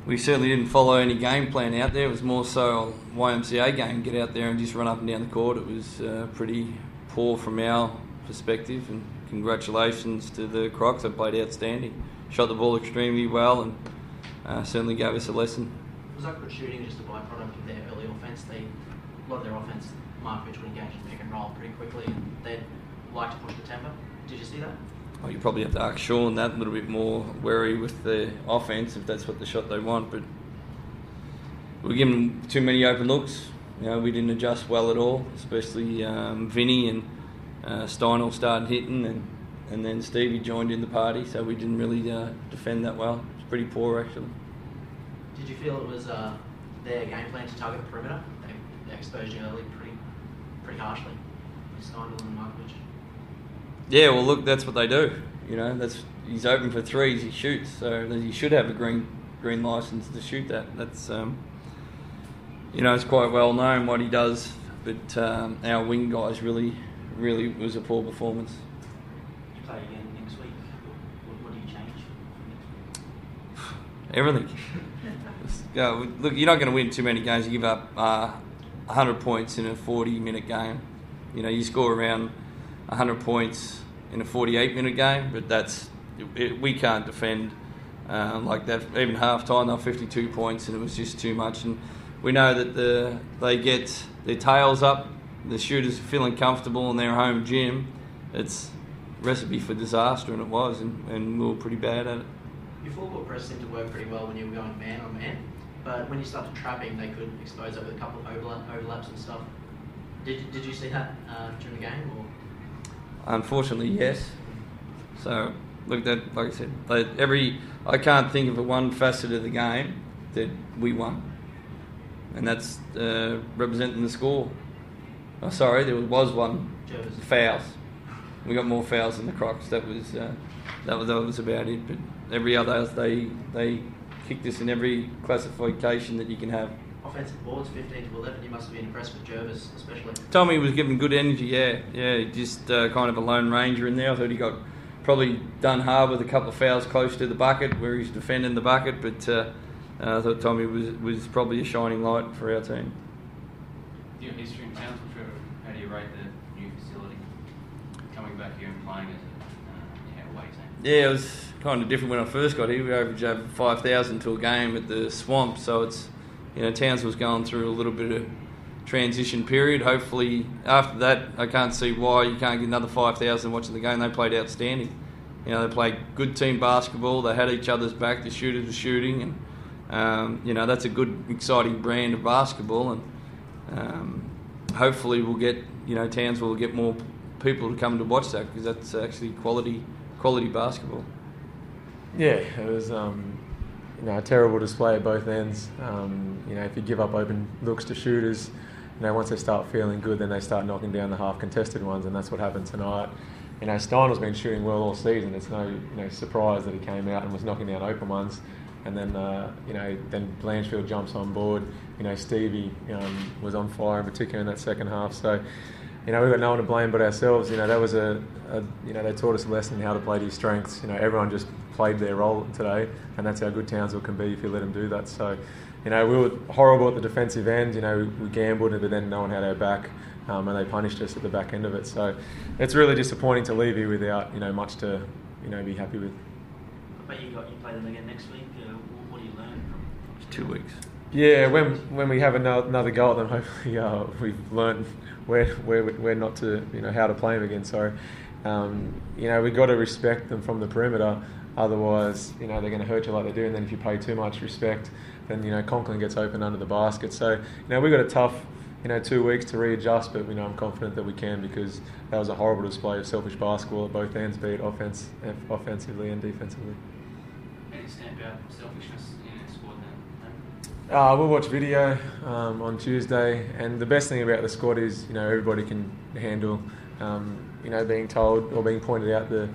we certainly didn't follow any game plan out there. It was more so a YMCA game, get out there and just run up and down the court. It was pretty poor from our perspective, and congratulations to the Crocs. They played outstanding, shot the ball extremely well, and certainly gave us a lesson. Was that good shooting just a byproduct of their early offence? A lot of their offence, Markovic would engage in pick and roll pretty quickly, and they'd like to push the tempo. Did you see that? Oh, you probably have to ask Sean that, a little bit more wary with the offence if that's what the shot they want. But we're giving too many open looks. We didn't adjust well at all, especially Vinny and Steinel started hitting, and then Stevie joined in the party, so we didn't really defend that well. It was pretty poor, actually. Did you feel it was their game plan to target the perimeter? They exposed you early pretty harshly with Steinel and Markovic. Yeah, well, look, that's what they do. He's open for threes, he shoots, so he should have a green license to shoot that. That's it's quite well known what he does, but our wing guys really was a poor performance. You play again next week. What do you change for next week? Everything. Look, you're not going to win too many games. You give up 100 points in a 40-minute game. You score around 100 points in a 48-minute game, but we can't defend like that. Even half-time, they were 52 points, and it was just too much. And we know that they get their tails up, the shooters are feeling comfortable in their home gym. It's a recipe for disaster, and it was, and we were pretty bad at it. Your full-court press seemed to work pretty well when you were going man-on-man, but when you started trapping, they could expose it with a couple of overlaps and stuff. Did you see that during the game? Or? Unfortunately, yes. So, look, like I said, I can't think of one facet of the game that we won, and that's representing the score. Oh, sorry, there was one. Jervis. Fouls. We got more fouls than the Crocs. That was about it. But every other, they kicked us in every classification that you can have. Offensive boards 15 to 11. You must have been impressed with Jervis, especially. Tommy was giving good energy. Yeah. Just kind of a lone ranger in there. I thought he got probably done hard with a couple of fouls close to the bucket where he's defending the bucket. But I thought Tommy was probably a shining light for our team. Your history in Townsville, Trevor, how do you rate the new facility? Coming back here and playing as a away team? Yeah, it was kind of different when I first got here. We averaged over 5,000 to a game at the Swamp, so it's Townsville's going through a little bit of transition period. Hopefully, after that, I can't see why you can't get another 5,000 watching the game. They played outstanding. They played good team basketball. They had each other's back. The shooters were shooting, and that's a good, exciting brand of basketball. And hopefully, we'll get Townsville will get more people to come to watch that, because that's actually quality basketball. Yeah, it was a terrible display at both ends. If you give up open looks to shooters, once they start feeling good, then they start knocking down the half-contested ones, and that's what happened tonight. Steinel's been shooting well all season. It's no surprise that he came out and was knocking down open ones. And then then Blanchfield jumps on board. Stevie was on fire in particular in that second half. So we've got no one to blame but ourselves. That was they taught us a lesson in how to play to your strengths. Everyone just played their role today, and that's how good Townsville can be if you let them do that. So, we were horrible at the defensive end. We gambled, but then no one had our back, and they punished us at the back end of it. So, it's really disappointing to leave here without much to be happy with. But you play them again next week. What do you learn from 2 weeks? Yeah, when we have another go at them, hopefully we've learned where not to how to play them again. Sorry, we've got to respect them from the perimeter. Otherwise, they're going to hurt you like they do. And then if you pay too much respect, then Conklin gets open under the basket. So we've got a tough 2 weeks to readjust. But I'm confident that we can, because that was a horrible display of selfish basketball at both ends, be it offensively and defensively. Any standout selfishness in the squad now? We'll watch video on Tuesday, and the best thing about the squad is everybody can handle being told or being pointed out the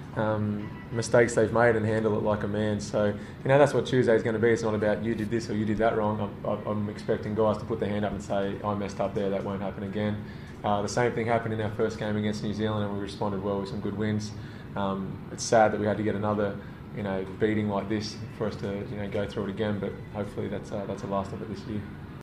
mistakes they've made and handle it like a man. So that's what Tuesday is going to be. It's not about you did this or you did that wrong. I'm expecting guys to put their hand up and say, I messed up there, that won't happen again. The same thing happened in our first game against New Zealand, and we responded well with some good wins. It's sad that we had to get another beating like this for us to go through it again. But hopefully that's the last of it this year.